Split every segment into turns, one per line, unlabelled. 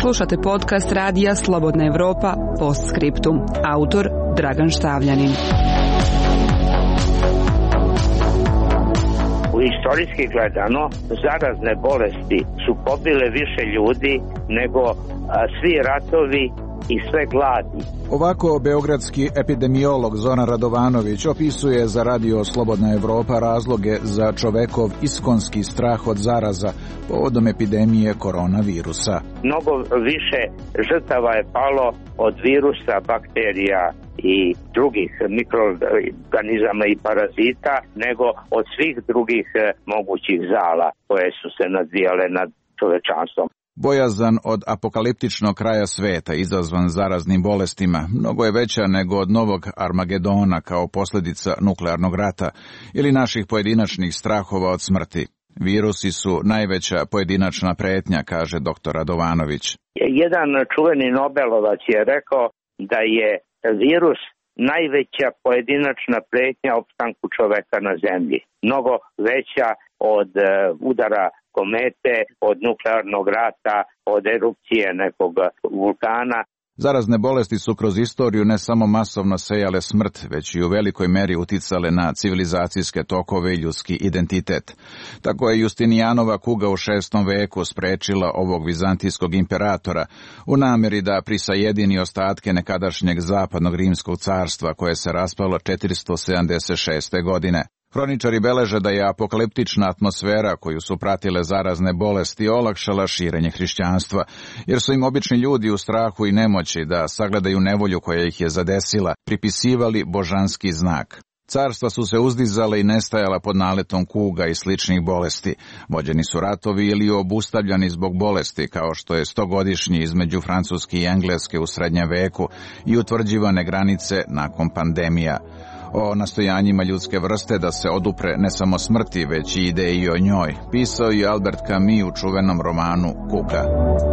Slušate podcast radija Slobodna Evropa Postscriptum. Autor Dragan Štavljanin.
Istorijski gledano, zarazne bolesti su pobile više ljudi nego svi ratovi i sve gladi.
Ovako beogradski epidemiolog Zoran Radovanović opisuje za radio Slobodna Evropa razloge za čovekov iskonski strah od zaraza povodom epidemije koronavirusa.
Mnogo više žrtava je palo od virusa, bakterija i drugih mikroorganizama i parazita nego od svih drugih mogućih zala koje su se nadvijale nad čovečanstvom.
Bojazan od apokaliptičnog kraja sveta izazvan zaraznim bolestima mnogo je veća nego od novog Armagedona kao posljedica nuklearnog rata ili naših pojedinačnih strahova od smrti. Virusi su najveća pojedinačna pretnja, kaže dr. Radovanović.
Jedan čuveni Nobelovac je rekao da je virus najveća pojedinačna pretnja opstanku čoveka na zemlji. Mnogo veća od udara komete, od nuklearnog rata, od erupcije nekog vulkana.
Zarazne bolesti su kroz istoriju ne samo masovno sejale smrt, već i u velikoj meri uticale na civilizacijske tokove i ljudski identitet. Tako je Justinijanova kuga u VI. Veku sprečila ovog vizantijskog imperatora u namjeri da prisajedini ostatke nekadašnjeg zapadnog rimskog carstva koje se raspalo 476. godine. Hroničari beleže da je apokaliptična atmosfera koju su pratile zarazne bolesti olakšala širenje hrišćanstva, jer su im obični ljudi u strahu i nemoći da sagledaju nevolju koja ih je zadesila, pripisivali božanski znak. Carstva su se uzdizala i nestajala pod naletom kuga i sličnih bolesti. Vođeni su ratovi ili obustavljani zbog bolesti, kao što je 100-godišnji između Francuske i Engleske u srednjem veku i utvrđivane granice nakon pandemija. O nastojanjima ljudske vrste da se odupre ne samo smrti, već i ideji o njoj, pisao i Albert Camus u čuvenom romanu Kuga.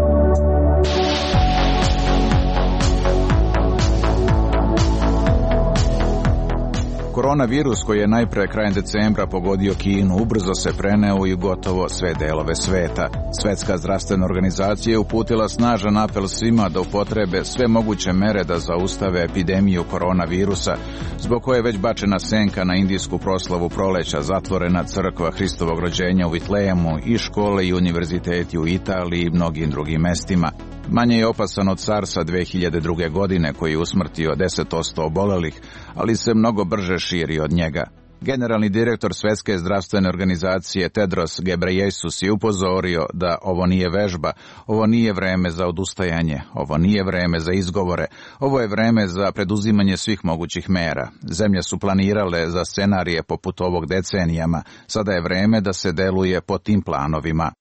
Koronavirus koji je najpre krajem decembra pogodio Kinu ubrzo se preneo i u gotovo sve delove sveta. Svetska zdravstvena organizacija je uputila snažan apel svima da upotrebe sve moguće mere da zaustave epidemiju koronavirusa, zbog koje je već bačena senka na indijsku proslavu proleća, zatvorena crkva Hristovog rođenja u Vitlejemu i škole i univerziteti u Italiji i mnogim drugim mestima. Manje je opasan od SARS-a 2002. godine koji je usmrtio 10% obolelih, ali se mnogo brže širi od njega. Generalni direktor Svetske zdravstvene organizacije Tedros Ghebreyesus je upozorio da ovo nije vežba, ovo nije vreme za odustajanje, ovo nije vreme za izgovore, ovo je vreme za preduzimanje svih mogućih mera. Zemlje su planirale za scenarije poput ovog decenijama, sada je vreme da se deluje po tim planovima.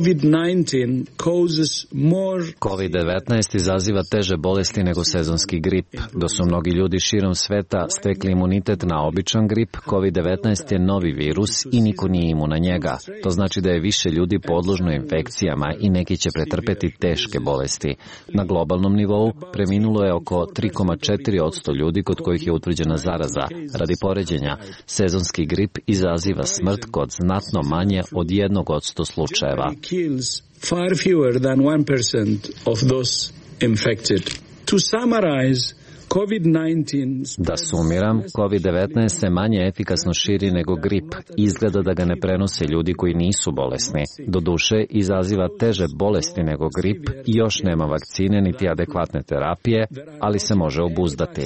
COVID-19 izaziva teže bolesti nego sezonski grip. Da su mnogi ljudi širom sveta stekli imunitet na običan grip, COVID-19 je novi virus i niko nije imun na njega. To znači da je više ljudi podložno infekcijama i neki će pretrpeti teške bolesti. Na globalnom nivou preminulo je oko 3,4% ljudi kod kojih je utvrđena zaraza. Radi poređenja, sezonski grip izaziva smrt kod znatno manje od 1% slučajeva.
Kills far fewer than 1% of those infected. To summarize,
Da sumiram, COVID-19 se manje efikasno širi nego grip. Izgleda da ga ne prenose ljudi koji nisu bolesni. Doduše, izaziva teže bolesti nego grip i još nema vakcine niti adekvatne terapije, ali se može obuzdati.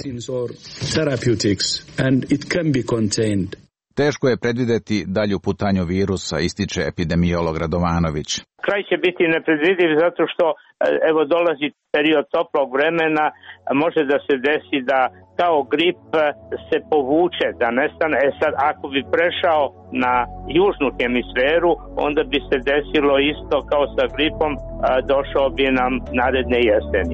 Teško je predvideti dalju putanju virusa, ističe epidemiolog Radovanović.
Kraj će biti nepredvidiv zato što evo dolazi period toplog vremena, može da se desi da kao grip se povuče, da nestane. Sad, ako bi prešao na južnu hemisferu, onda bi se desilo isto kao sa gripom, došao bi nam naredne jeseni.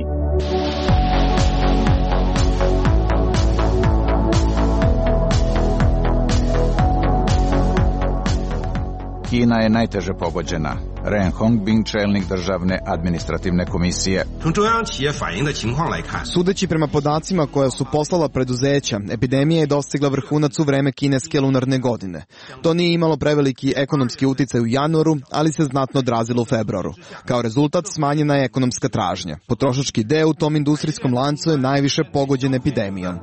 Kina je najteže pogođena. Ren Hongbin, čelnik državne administrativne komisije.
Sudeći prema podacima koja su poslala preduzeća, epidemija je dostigla vrhunac u vreme kineske lunarne godine. To nije imalo preveliki ekonomski uticaj u januaru, ali se znatno odrazilo u februaru. Kao rezultat smanjena je ekonomska tražnja. Potrošački deo u tom industrijskom lancu je najviše pogođen epidemijom.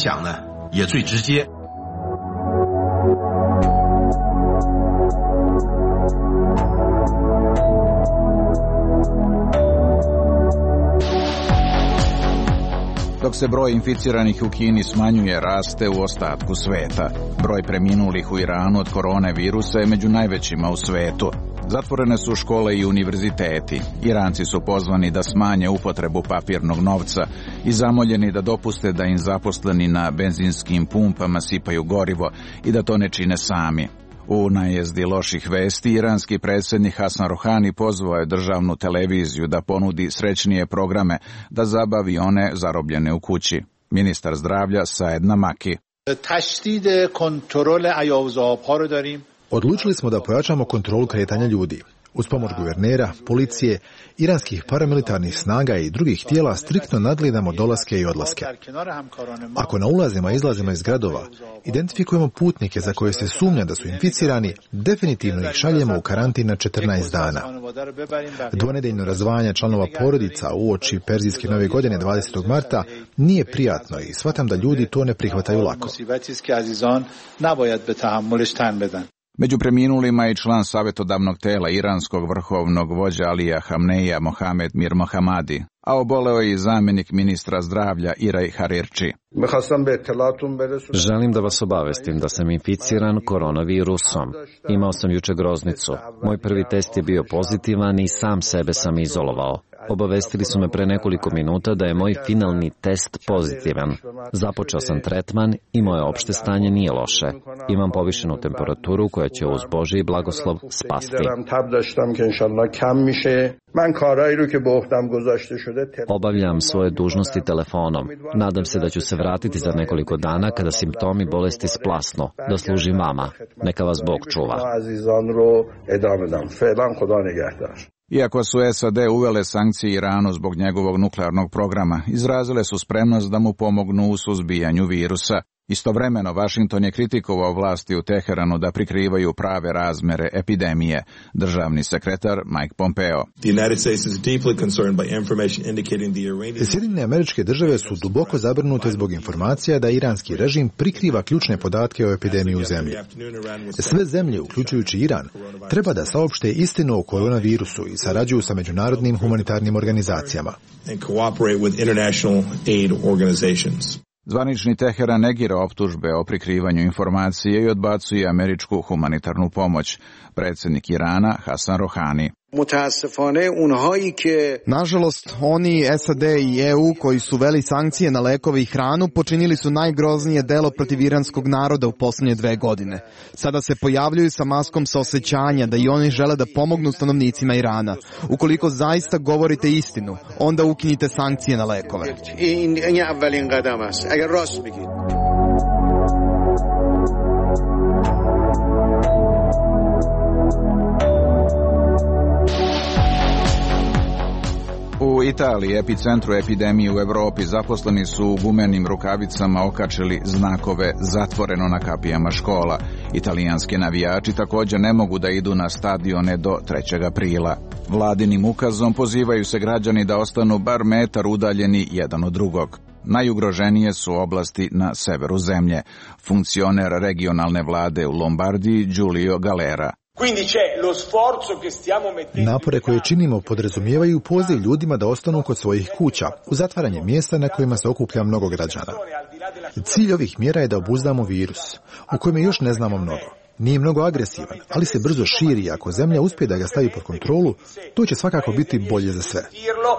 Dok se broj inficiranih u Kini smanjuje, raste u ostatku sveta. Broj preminulih u Iranu od koronavirusa je među najvećima u svetu. Zatvorene su škole i univerziteti. Iranci su pozvani da smanje upotrebu papirnog novca i zamoljeni da dopuste da im zaposleni na benzinskim pumpama sipaju gorivo i da to ne čine sami. U najezdi loših vesti, iranski predsjednik Hasan Rohani pozvao je državnu televiziju da ponudi srećnije programe da zabavi one zarobljene u kući. Ministar zdravlja Saed Namaki.
Odlučili smo da pojačamo kontrolu kretanja ljudi. Uz pomoć guvernera, policije, iranskih paramilitarnih snaga i drugih tijela striktno nadgledamo dolaske i odlaske. Ako na ulazima i izlazima iz gradova identifikujemo putnike za koje se sumnja da su inficirani, definitivno ih šaljemo u karantin na 14 dana. Dvonedeljno razdvajanje članova porodica uoči Perzijske nove godine 20. marta nije prijatno i shvatam da ljudi to ne prihvataju lako.
Među preminulima je član savjetodavnog tela iranskog vrhovnog vođa Alija Hamneija Mohamed Mir Mohammadi, a oboleo je i zamjenik ministra zdravlja Iraj Harirči.
Želim da vas obavestim da sam inficiran koronavirusom. Imao sam juče groznicu. Moj prvi test je bio pozitivan i sam sebe sam izolovao. Obavestili su me pre nekoliko minuta da je moj finalni test pozitivan. Započeo sam tretman i moje opšte stanje nije loše. Imam povišenu temperaturu koja će uz Božji blagoslov spasti. Obavljam svoje dužnosti telefonom. Nadam se da ću se vratiti za nekoliko dana kada simptomi bolesti splasnu, da služim vama. Neka vas Bog čuva.
Iako su SAD uvele sankcije Iranu zbog njegovog nuklearnog programa, izrazile su spremnost da mu pomognu u suzbijanju virusa. Istovremeno, Vašington je kritikovao vlasti u Teheranu da prikrivaju prave razmere epidemije. Državni sekretar Mike Pompeo.
Sjedinjene Američke Države su duboko zabrinute zbog informacija da iranski režim prikriva ključne podatke o epidemiji u zemlji. Sve zemlje, uključujući Iran, treba da saopšte istinu o koronavirusu i sarađuju sa međunarodnim humanitarnim organizacijama.
Zvanični Teheran negira optužbe o prikrivanju informacije i odbacuje američku humanitarnu pomoć. Predsjednik Irana Hasan Rohani.
Nažalost, oni, SAD i EU koji su veli sankcije na lekove i hranu počinili su najgroznije delo protiv iranskog naroda u posljednje 2 godine. Sada se pojavljuju sa maskom saosećanja da i oni žele da pomognu stanovnicima Irana. Ukoliko zaista govorite istinu, onda ukinite sankcije na lekove.
U Italiji, epicentru epidemije u Evropi, zaposleni su u gumenim rukavicama okačili znakove zatvoreno na kapijama škola. Italijanski navijači također ne mogu da idu na stadione do 3. aprila. Vladinim ukazom pozivaju se građani da ostanu bar metar udaljeni jedan od drugog. Najugroženije su oblasti na severu zemlje. Funkcioner regionalne vlade u Lombardiji Giulio Galera.
Napore koje činimo podrazumijevaju poziv ljudima da ostanu kod svojih kuća, u zatvaranje mjesta na kojima se okuplja mnogo građana. Cilj ovih mjera je da obuzdamo virus, u kojem još ne znamo mnogo. Nije mnogo agresivan, ali se brzo širi i ako zemlja uspije da ga stavi pod kontrolu, to će svakako biti bolje za sve.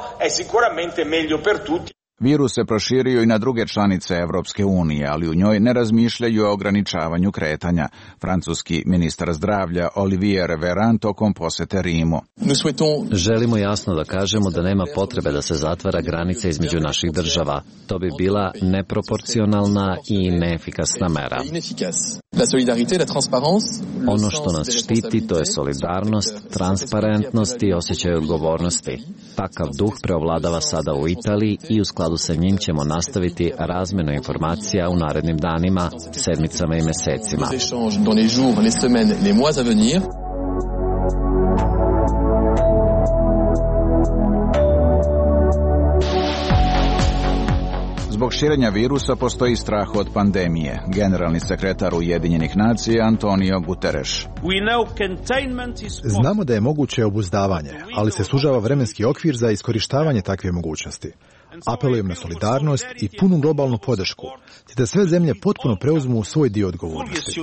Virus se proširio i na druge članice Evropske unije, ali u njoj ne razmišljaju o ograničavanju kretanja. Francuski ministar zdravlja Olivier Véran tokom posete Rimu.
Želimo jasno da kažemo da nema potrebe da se zatvara granica između naših država. To bi bila neproporcionalna i neefikasna mera. Ono što nas štiti to je solidarnost, transparentnost i osjećaj odgovornosti. Takav duh preovladava sada u Italiji i u skladu sa njim ćemo nastaviti razmenu informacija u narednim danima, sedmicama i mesecima.
Zbog širenja virusa postoji strah od pandemije. Generalni sekretar Ujedinjenih nacija Antonio Guterres.
Znamo da je moguće obuzdavanje, ali se sužava vremenski okvir za iskorištavanje takve mogućnosti. Apelujem na solidarnost i punu globalnu podršku, te da sve zemlje potpuno preuzmu svoj dio odgovornosti.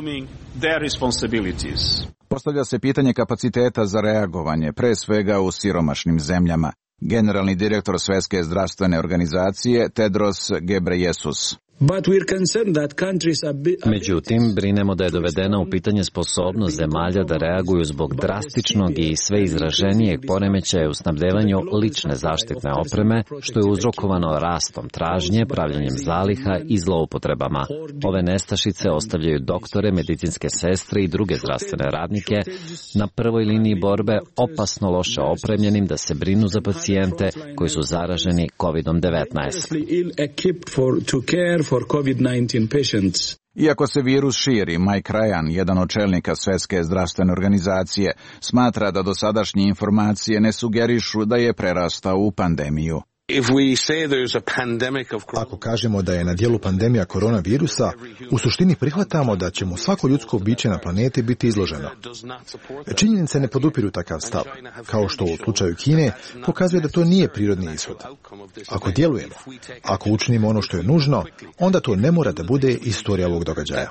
Postavlja se pitanje kapaciteta za reagovanje, pre svega u siromašnim zemljama. Generalni direktor Svjetske zdravstvene organizacije Tedros Ghebreyesus.
Međutim, brinemo da je dovedena u pitanje sposobnost zemalja da reaguju zbog drastičnog i sve izraženijeg poremećaja u snabdevanju lične zaštitne opreme, što je uzrokovano rastom tražnje, pravljenjem zaliha i zloupotrebama. Ove nestašice ostavljaju doktore, medicinske sestre i druge zdravstvene radnike na prvoj liniji borbe, opasno loše opremljenim da se brinu za pacijente koji su zaraženi COVID-19.
For COVID-19 patients.
Iako se virus širi, Mike Ryan, jedan od čelnika Svjetske zdravstvene organizacije, smatra da dosadašnje informacije ne sugerišu da je prerastao u pandemiju.
Ako kažemo da je na djelu pandemija koronavirusa, u suštini prihvatamo da će mu svako ljudsko biće na planeti biti izloženo. Činjenice ne podupiru takav stav, kao što u slučaju Kine pokazuje da to nije prirodni ishod. Ako djelujemo, ako učinimo ono što je nužno, onda to ne mora da bude istorija ovog događaja.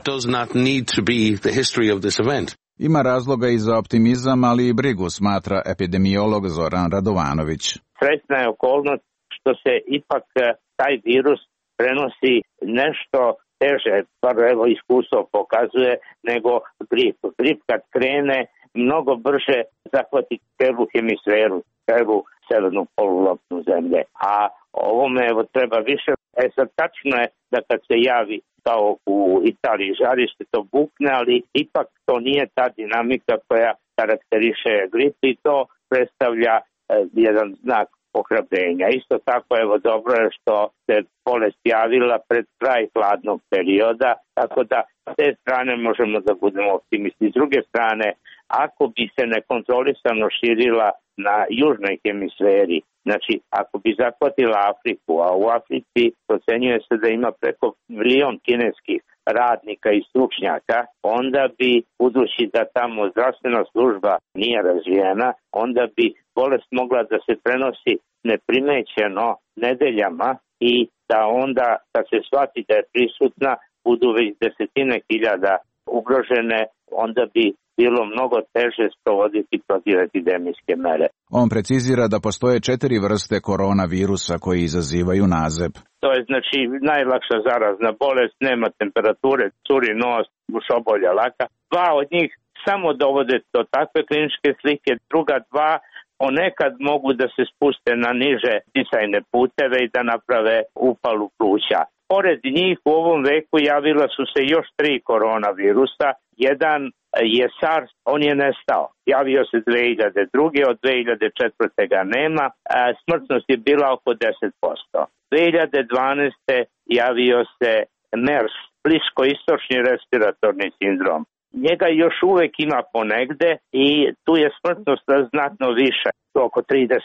Ima razloga i za optimizam, ali i brigu, smatra epidemiolog Zoran Radovanović.
Sretna je okolnost što se ipak taj virus prenosi nešto teže, bar evo iskustvo pokazuje, nego grip. Grip kad krene, mnogo brže zahvati celu hemisferu, celu severnu polulopnu zemlje. A ovome evo treba više. Sad tačno je da kad se javi kao u Italiji žarište to bukne, ali ipak to nije ta dinamika koja karakteriše grip i to predstavlja jedan znak ohrabrenja. Isto tako, evo, dobro je što se bolest javila pred kraj hladnog perioda, tako da s te strane možemo da budemo optimisti. S druge strane, ako bi se nekontrolisano širila na južnoj hemisferi, znači ako bi zahvatila Afriku, a u Africi procenjuje se da ima preko 1 milion kineskih radnika i stručnjaka, onda bi, budući da tamo zdravstvena služba nije razvijena, onda bi bolest mogla da se prenosi neprimećeno nedeljama i da onda, kad se shvati da je prisutna, budu već desetine hiljada ugrožene, onda bi bilo mnogo teže sprovoditi protivepidemijske mere.
On precizira da postoje 4 vrste koronavirusa koji izazivaju nazeb.
To je znači najlakša zarazna bolest, nema temperature, curi nos, gušobolja laka. 2 od njih samo dovode do takve kliničke slike, druga 2 ponekad mogu da se spuste na niže disajne puteve i da naprave upalu pluća. Pored njih u ovom veku javila su se još 3 koronavirusa. Jedan je SARS, on je nestao. Javio se 2002. Od 2004. ga nema. Smrtnost je bila oko 10%. 2012. javio se MERS, bliskoistočni respiratorni sindrom. Njega još uvek ima ponegde i tu je smrtnost znatno više, oko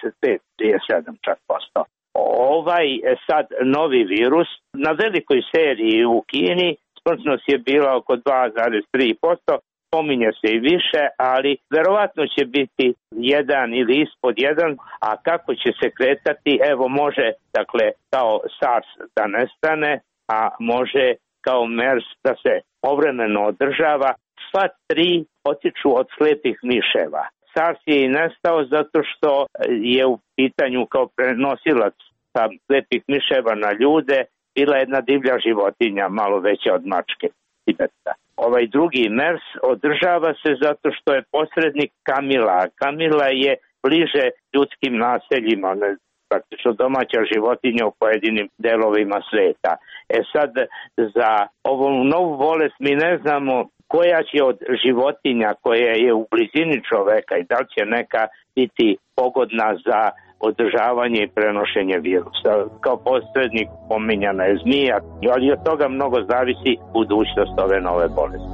35-37 čak posto. Ovaj sad novi virus na velikoj seriji u Kini smrtnost je bila oko 2,3%, pominje se i više, ali verovatno će biti 1 ili ispod 1, a kako će se kretati, evo može, dakle, kao SARS da nestane, a može kao MERS da se povremeno održava. Sva 3 potiču od slepih miševa. SARS je i nestao zato što je u pitanju kao prenosilac slepih miševa na ljude bila jedna divlja životinja, malo veća od mačke Tibeta. Ovaj drugi MERS održava se zato što je posrednik kamila. Kamila je bliže ljudskim naseljima, praktično domaća životinja u pojedinim delovima sveta. Sad, za ovu novu bolest mi ne znamo koja će od životinja koja je u blizini čoveka i da li će neka biti pogodna za održavanje i prenošenje virusa. Kao posrednik pominjana je zmija, ali od toga mnogo zavisi budućnost ove nove bolesti.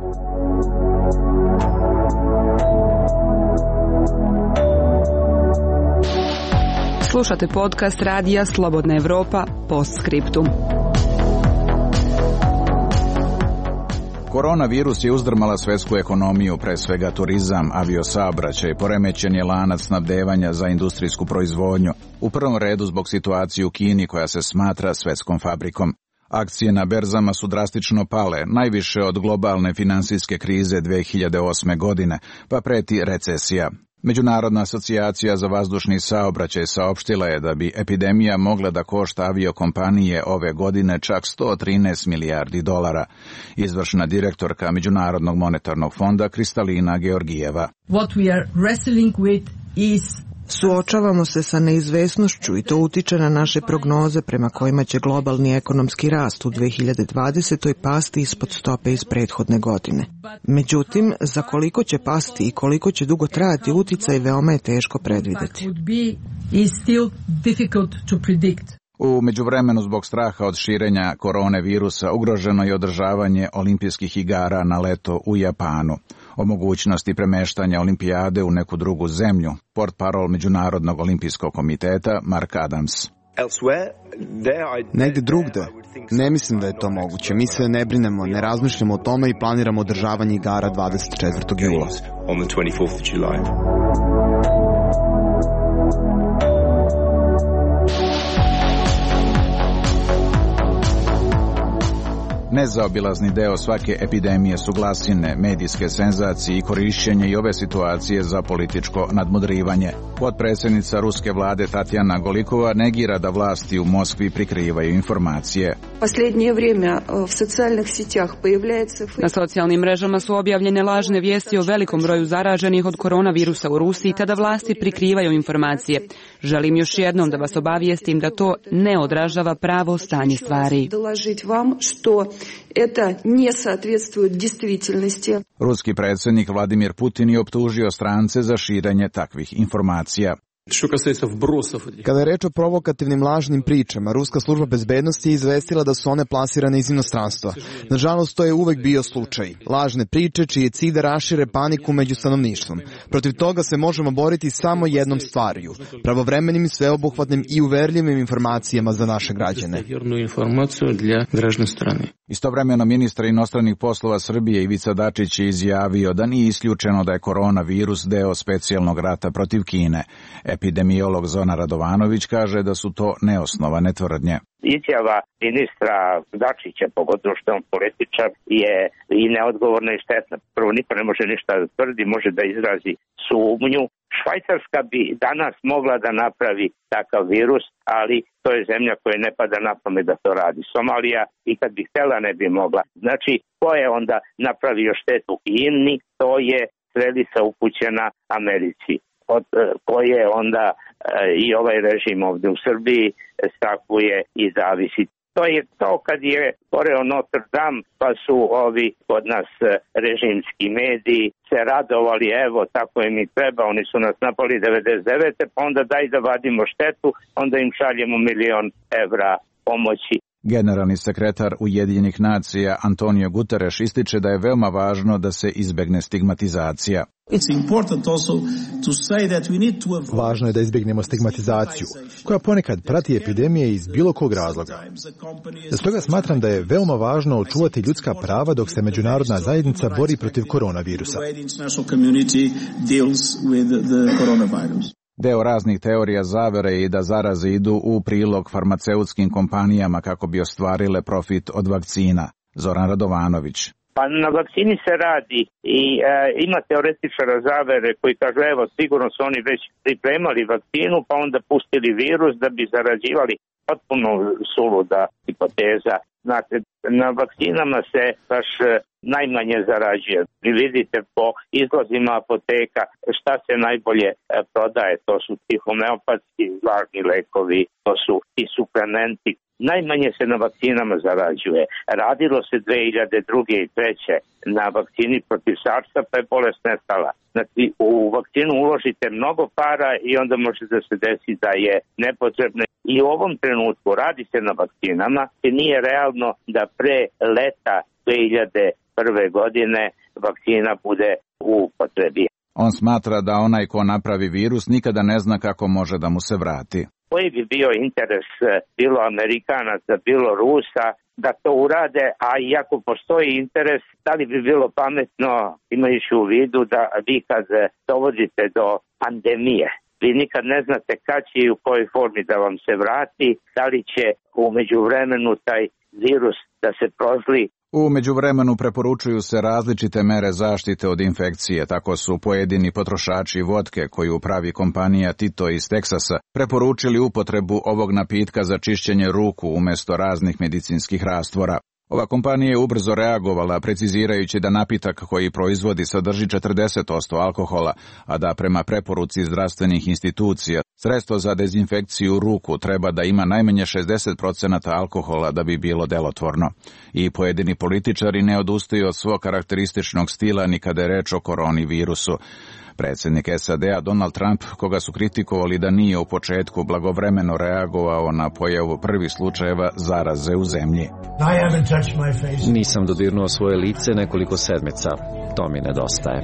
Slušate podcast Radija Slobodna Evropa Postscriptum.
Koronavirus je uzdrmala svetsku ekonomiju, pre svega turizam, aviosaobraćaj, poremećen je lanac snabdevanja za industrijsku proizvodnju, u prvom redu zbog situacije u Kini koja se smatra svetskom fabrikom. Akcije na berzama su drastično pale, najviše od globalne finansijske krize 2008. godine, pa preti recesija. Međunarodna asocijacija za vazdušni saobraćaj saopštila je da bi epidemija mogla da košta aviokompanije ove godine čak 113 milijardi dolara. Izvršna direktorka Međunarodnog monetarnog fonda Kristalina Georgijeva.
What we are wrestling with is
Suočavamo se sa neizvesnošću i to utiče na naše prognoze prema kojima će globalni ekonomski rast u 2020. pasti ispod stope iz prethodne godine. Međutim, za koliko će pasti i koliko će dugo trajati uticaj veoma je teško predvideti.
U međuvremenu zbog straha od širenja koronavirusa ugroženo je održavanje olimpijskih igara na leto u Japanu. O mogućnosti premeštanja olimpijade u neku drugu zemlju, portparol Međunarodnog olimpijskog komiteta Mark Adams.
Negde drugde? Ne mislim da je to moguće. Mi se ne brinemo, ne razmišljamo o tome i planiramo održavanje igara 24. jula.
Nezaobilazni deo svake epidemije su glasine, medijske senzacije i korišćenje i ove situacije za političko nadmudrivanje. Potpredsjednica ruske vlade Tatjana Golikova negira da vlasti u Moskvi prikrivaju informacije.
Na socijalnim mrežama su objavljene lažne vijesti o velikom broju zaraženih od koronavirusa u Rusiji, tada vlasti prikrivaju informacije. Želim još jednom da vas obavijestim da to ne odražava pravo stanje stvari.
Ruski predsjednik Vladimir Putin je optužio strance za širenje takvih informacija.
Kada je reč o provokativnim lažnim pričama, Ruska služba bezbednosti je izvestila da su one plasirane iz inostranstva. Nažalost, to je uvek bio slučaj. Lažne priče čiji je cilj da rašire paniku među stanovništvom. Protiv toga se možemo boriti samo jednom stvariju, pravovremenim, sveobuhvatnim i uverljivim informacijama za naše građane.
Istovremeno ministar inostranih poslova Srbije Ivica Dačić je izjavio da nije isključeno da je koronavirus deo specijalnog rata protiv Kine. Epidemiolog Zoran Radovanović kaže da su to neosnovane tvrdnje.
Izjava ministra Dačića, pogotovo što je on političar, je i neodgovorna i štetna. Prvo, niko ne može ništa da tvrdi, može da izrazi sumnju. Švajcarska bi danas mogla da napravi takav virus, ali to je zemlja koja ne pada na pamet da to radi. Somalija i kad bi htjela ne bi mogla. Znači, ko je onda napravio štetu Kini, to je strelica upućena Americi, od koje onda i ovaj režim ovdje u Srbiji strahuje i zavisi. To je to kad je goreo Notre Dame, pa su ovi kod nas režimski mediji se radovali, evo tako im i treba, oni su nas napali 99. pa onda daj da vadimo štetu, onda im šaljemo $1.000.000 pomoći.
Generalni sekretar Ujedinjenih nacija Antonio Guterres ističe da je veoma važno da se izbegne stigmatizacija.
Važno je da izbjegnemo stigmatizaciju, koja ponekad prati epidemije iz bilo kog razloga. Stoga smatram da je veoma važno očuvati ljudska prava dok se međunarodna zajednica bori protiv koronavirusa.
Deo raznih teorija zavere je i da zaraze idu u prilog farmaceutskim kompanijama kako bi ostvarile profit od vakcina. Zoran Radovanović.
Pa na vakcini se radi i ima teoretičara zavere koji kažu evo sigurno su oni već pripremali vakcinu pa onda pustili virus da bi zarađivali. Potpuno suluda hipoteza. Znate, Na vakcinama se baš najmanje zarađuje. Vi vidite po izlazima apoteka šta se najbolje prodaje. To su ti homeopatski vlažni lekovi, to su ti suplementi. Najmanje se na vakcinama zarađuje. Radilo se 2002. i 2003. na vakcini protiv SARS-a, pa je bolest nestala. Znači, u vakcinu uložite mnogo para i onda može da se desi da je nepotrebno. I u ovom trenutku radi se na vakcinama i nije realno da pre leta 2001. godine vakcina bude u upotrebi.
On smatra da onaj ko napravi virus nikada ne zna kako može da mu se vrati.
Koji bi bio interes bilo Amerikanaca, bilo Rusa da to urade, a iako postoji interes, da li bi bilo pametno, imajući u vidu da vi kad dovodite do pandemije, vi nikad ne znate kad će i u kojoj formi da vam se vrati, da li će u međuvremenu taj virus da se prozli.
U međuvremenu preporučuju se različite mere zaštite od infekcije, tako su pojedini potrošači vodke koju pravi kompanija Tito iz Teksasa preporučili upotrebu ovog napitka za čišćenje ruku umjesto raznih medicinskih rastvora. Ova kompanija je ubrzo reagovala, precizirajući da napitak koji proizvodi sadrži 40% alkohola, a da prema preporuci zdravstvenih institucija sredstvo za dezinfekciju ruku treba da ima najmanje 60% alkohola da bi bilo delotvorno. I pojedini političari ne odustaju od svog karakterističnog stila ni kada je reč o koronavirusu. Predsjednik SAD-a Donald Trump, koga su kritikovali da nije u početku blagovremeno reagovao na pojavu prvih slučajeva zaraze u zemlji.
Nisam dodirnuo svoje lice nekoliko sedmica. To mi nedostaje.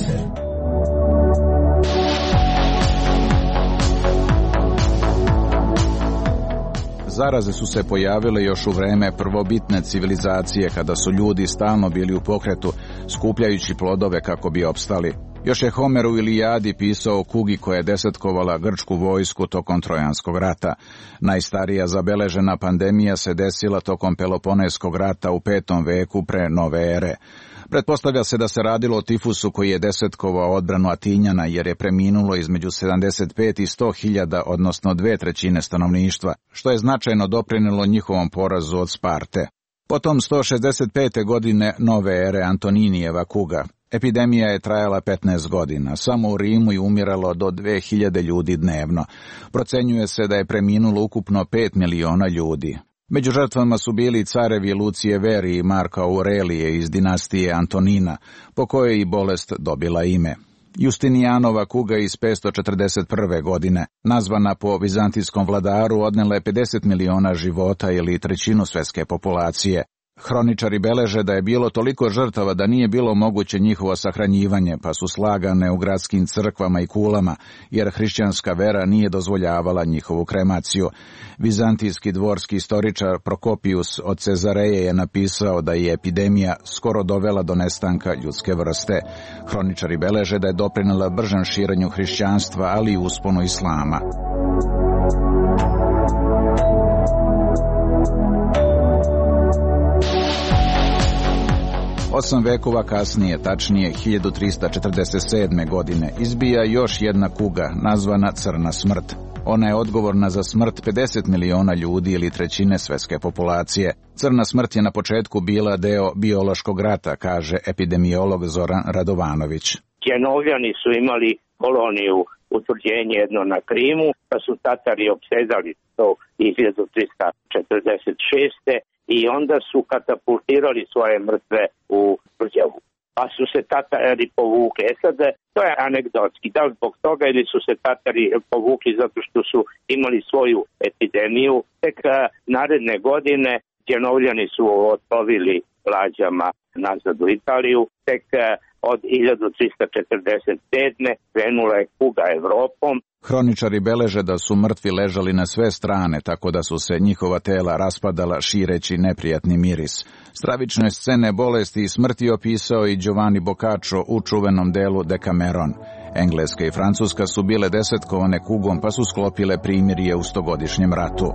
Zaraze su se pojavile još u vreme prvobitne civilizacije, kada su ljudi stalno bili u pokretu, skupljajući plodove kako bi opstali. Još je Homer u Ilijadi pisao o kugi koja je desetkovala grčku vojsku tokom Trojanskog rata. Najstarija zabeležena pandemija se desila tokom Peloponeskog rata u 5. veku pre nove ere. Pretpostavlja se da se radilo o tifusu koji je desetkovao odbranu Atinjana, jer je preminulo između 75 i 100.000, odnosno 2/3 stanovništva, što je značajno doprinelo njihovom porazu od Sparte. Potom 165. godine nove ere Antoninijeva kuga. Epidemija je trajala 15 godina. Samo u Rimu je umiralo do 2000 ljudi dnevno. Procenjuje se da je preminulo ukupno 5 miliona ljudi. Među žrtvama su bili carevi Lucije Veri i Marka Aurelije iz dinastije Antonina, po kojoj je i bolest dobila ime. Justinijanova kuga iz 541. godine, nazvana po vizantijskom vladaru, odnela je 50 miliona života ili 1/3 svjetske populacije. Hroničari beleže da je bilo toliko žrtava da nije bilo moguće njihovo sahranjivanje, pa su slagane u gradskim crkvama i kulama, jer hrišćanska vera nije dozvoljavala njihovu kremaciju. Vizantijski dvorski istoričar Prokopijus od Cezareje je napisao da je epidemija skoro dovela do nestanka ljudske vrste. Hroničari beleže da je doprinela bržem širenju hrišćanstva, ali i usponu islama. 8 vekova kasnije, tačnije 1347. godine, izbija još jedna kuga, nazvana Crna smrt. Ona je odgovorna za smrt 50 miliona ljudi ili 1/3 svjetske populacije. Crna smrt je na početku bila deo biološkog rata, kaže epidemiolog Zoran Radovanović.
Genovljani su imali koloniju utvrđenje jedno na Krimu, pa su Tatari opsedali to 1346. I onda su katapultirali svoje mrtve u Brđavu. Pa su se Tatari povukli. Sad, to je anegdotski. Da li zbog toga ili su se Tatari povukli zato što su imali svoju epidemiju. Tek naredne godine Genovljani su otplovili lađama nazad u Italiju. Tek od 1347. krenula je kuga Evropom.
Hroničari beleže da su mrtvi ležali na sve strane, tako da su se njihova tela raspadala šireći neprijatni miris. Stravične scene bolesti i smrti opisao i Giovanni Boccaccio u čuvenom delu Decameron. Engleska i Francuska su bile desetkovane kugom, pa su sklopile primirje u 100-godišnjem ratu.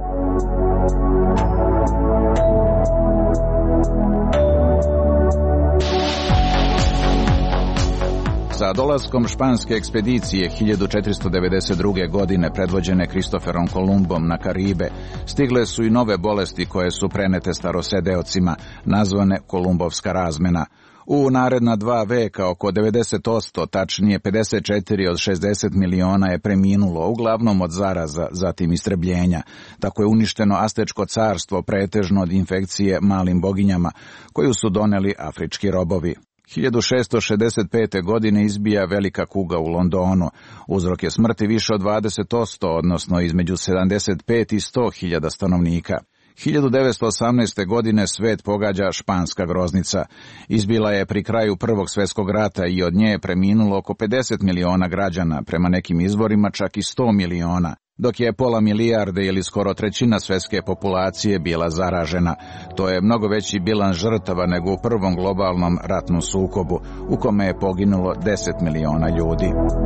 Sa Sa dolaskom španske ekspedicije 1492. godine predvođene Kristoferom Kolumbom na Karibe, stigle su i nove bolesti koje su prenete starosedeocima, nazvane Kolumbovska razmena. U naredna 2 veka oko 90%, tačnije 54 od 60 miliona je preminulo, uglavnom od zaraza, zatim istrebljenja. Tako je uništeno Astečko carstvo, pretežno od infekcije malim boginjama, koju su doneli afrički robovi. 1665. godine izbija velika kuga u Londonu. Uzrok je smrti više od 20%, odnosno između 75 i 100.000 stanovnika. 1918. godine svet pogađa španska groznica. Izbila je pri kraju Prvog svjetskog rata i od nje je preminulo oko 50 miliona građana, prema nekim izvorima čak i 100 miliona, dok je pola milijarde ili skoro trećina svjetske populacije bila zaražena. To je mnogo veći bilans žrtava nego u prvom globalnom ratnom sukobu, u kome je poginulo 10 miliona ljudi.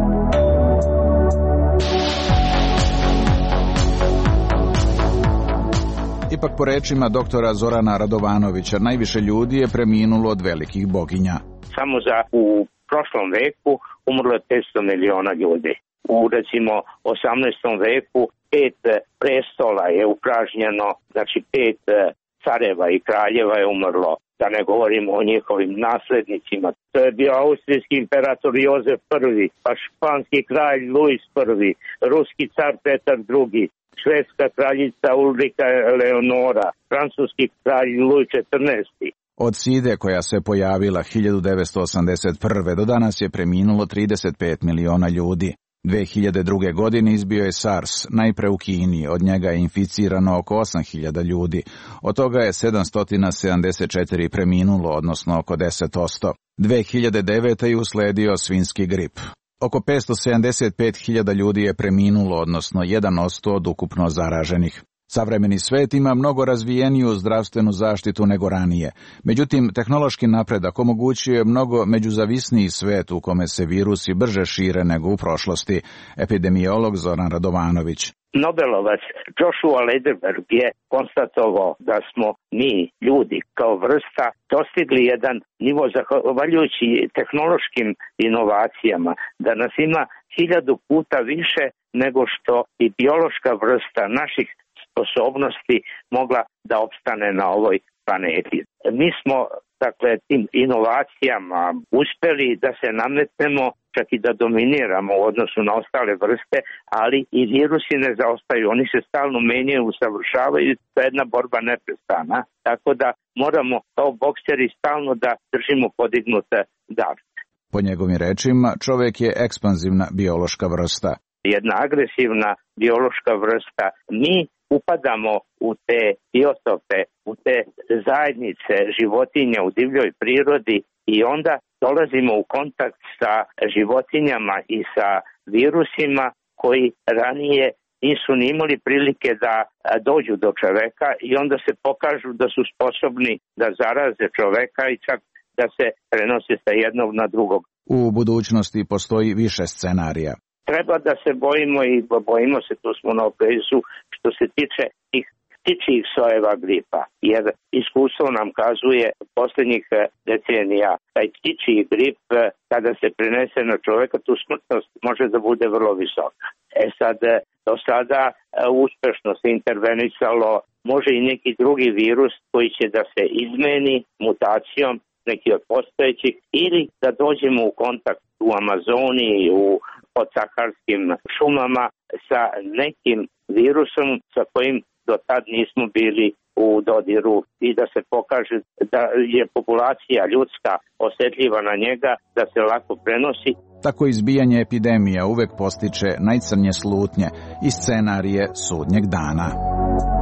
Ipak po rečima doktora Zorana Radovanovića, najviše ljudi je preminulo od velikih boginja.
Samo u prošlom veku umrlo je 500 miliona ljudi. U recimo 18. veku 5 prestola je upražnjeno, znači 5 careva i kraljeva je umrlo. Da ne govorimo o njihovim naslednicima. To je bio austrijski imperator Jozef I, pa španski kralj Luis I, ruski car Petar II, švedska kraljica Ulrika Eleonora, francuski kralj Luj XIV.
Od side koja se pojavila 1981. do danas je preminulo 35 miliona ljudi. 2002. godine izbio je SARS, najpre u Kini, od njega je inficirano oko 8.000 ljudi, od toga je 774 preminulo, odnosno oko 10%. 2009. je usledio svinjski grip. Oko 575.000 ljudi je preminulo, odnosno 1% od ukupno zaraženih. Savremeni svet ima mnogo razvijeniju zdravstvenu zaštitu nego ranije. Međutim, tehnološki napredak omogućuje mnogo međuzavisniji svet u kome se virusi brže šire nego u prošlosti. Epidemiolog Zoran Radovanović.
Nobelovac Joshua Lederberg je konstatovao da smo mi, ljudi, kao vrsta, dostigli jedan nivo zahvaljujući tehnološkim inovacijama, da nas ima 1000 puta više nego što i biološka vrsta naših sposobnosti mogla da opstane na ovoj planeti. Mi smo, dakle, tim inovacijama uspeli da se nametnemo, čak i da dominiramo u odnosu na ostale vrste, ali i virusi ne zaostaju. Oni se stalno menjaju, usavršavaju, to je jedna borba neprestana. Tako da moramo kao bokseri stalno da držimo podignute dar.
Po njegovim rečima, čovjek je ekspanzivna biološka vrsta.
Jedna agresivna biološka vrsta. Mi upadamo u te biotope, u te zajednice životinja u divljoj prirodi i onda dolazimo u kontakt sa životinjama i sa virusima koji ranije nisu ni imali prilike da dođu do čoveka i onda se pokažu da su sposobni da zaraze čoveka i čak da se prenose sa jednog na drugog.
U budućnosti postoji više scenarija.
Treba da se bojimo i bojimo se, tu smo na oprezu, što se tiče tih ptičjih sojeva gripa, jer iskustvo nam kazuje posljednjih decenija, taj ptičji grip kada se prenese na čoveka, tu smrtnost može da bude vrlo visoka. Sad, do sada uspešno se intervenisalo, može i neki drugi virus koji će da se izmeni mutacijom, neki od postojećih, ili da dođemo u kontakt u Amazoni, u podsaharskim šumama sa nekim virusom sa kojim do tad nismo bili u dodiru i da se pokaže da je populacija ljudska osjetljiva na njega, da se lako prenosi.
Tako izbijanje epidemija uvek postiče najcrnje slutnje i scenarije sudnjeg dana.